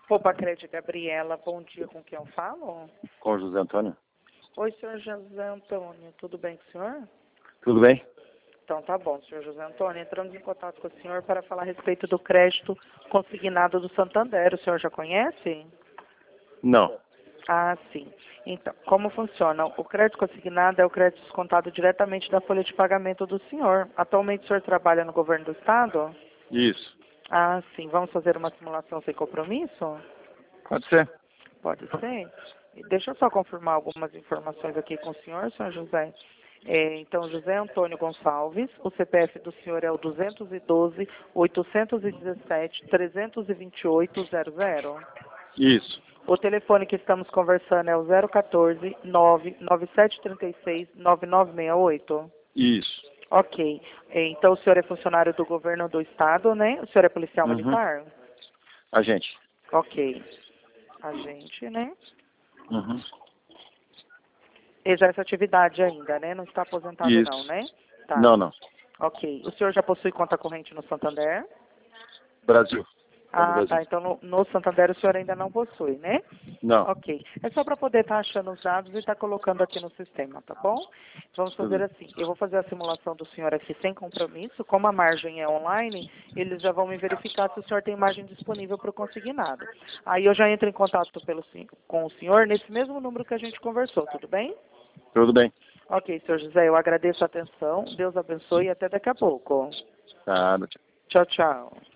Poupa Crédito, Gabriela, bom dia, com quem eu falo? Com o José Antônio. Oi, senhor José Antônio, tudo bem com o senhor? Tudo bem? Então tá bom, senhor José Antônio, entramos em contato com o senhor para falar a respeito do crédito consignado do Santander, o senhor já conhece? Não. Ah, sim. Então, como funciona? O crédito consignado é o crédito descontado diretamente da folha de pagamento do senhor. Atualmente o senhor trabalha no governo do estado? Isso. Ah, sim. Vamos fazer uma simulação sem compromisso? Pode ser. Pode ser. Deixa eu só confirmar algumas informações aqui com o senhor José. Então, José Antônio Gonçalves, o CPF do senhor é o 212-817-328-00. Isso. O telefone que estamos conversando é o 014-99736-9968. Isso. Ok. Então, o senhor é funcionário do governo do estado, né? O senhor é policial militar? Agente. Ok. Agente, né? Uhum. Exerce atividade ainda, né? Não está aposentado Isso. não, né? Tá. Não. Ok. O senhor já possui conta corrente no Santander? Brasil. Ah, Brasil. tá. Então no Santander o senhor ainda não possui, né? Não. Ok. É só para poder estar achando os dados e estar colocando aqui no sistema, tá bom? Vamos fazer assim. Eu vou fazer a simulação do senhor aqui sem compromisso. Como a margem é online, eles já vão me verificar se o senhor tem margem disponível para o consignado. Aí eu já entro em contato com o senhor nesse mesmo número que a gente conversou, tudo bem? Tudo bem. Ok, senhor José, eu agradeço a atenção. Deus abençoe e até daqui a pouco. Tá, tchau. Tchau, tchau.